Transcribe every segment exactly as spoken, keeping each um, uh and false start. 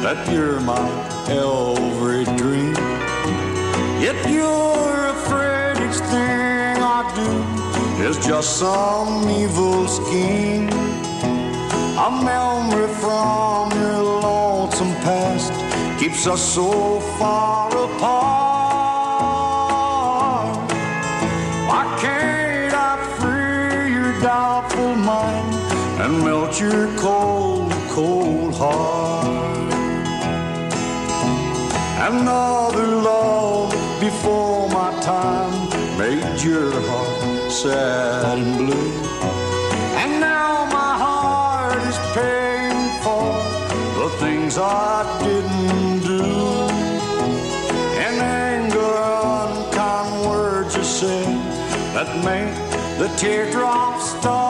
that you're my every dream. Yet you're afraid each thing I do is just some evil scheme. A memory from your lonesome past keeps us so far apart. Why can't I free your doubtful mind and melt your cold, cold heart? Another love before my time made your heart sad and blue. And now my heart is paying for the things I didn't do. In anger, unkind words you said that make the teardrops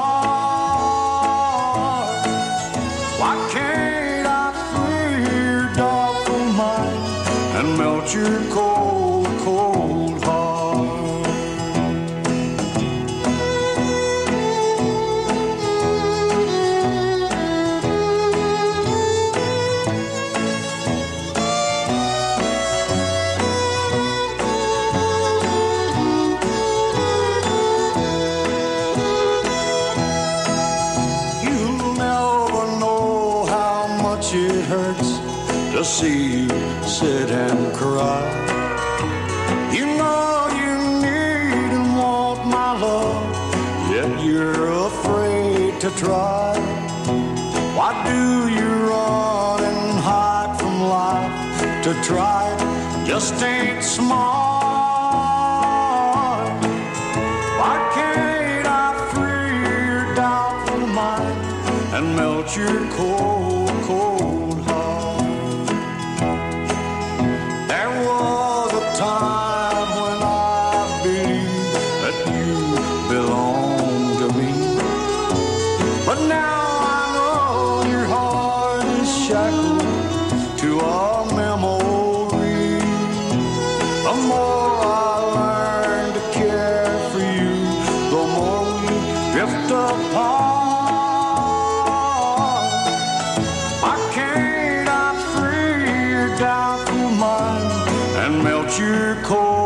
start. Why can't I free your doubtful mind and melt your cold, cold heart? You'll never know how much it hurts to see you sit and cry. You know you need and want my love, yet you're afraid to try. Why do you run and hide from life? To try just ain't smart. Why can't I free your doubtful mind and melt your cold, cold heart? There was a time when I believed that you belonged to me, but now I know your heart is shackled to a memory. The more I learn to care for you, the more we drift apart. Why can't I free your doubtful mind and melt your cold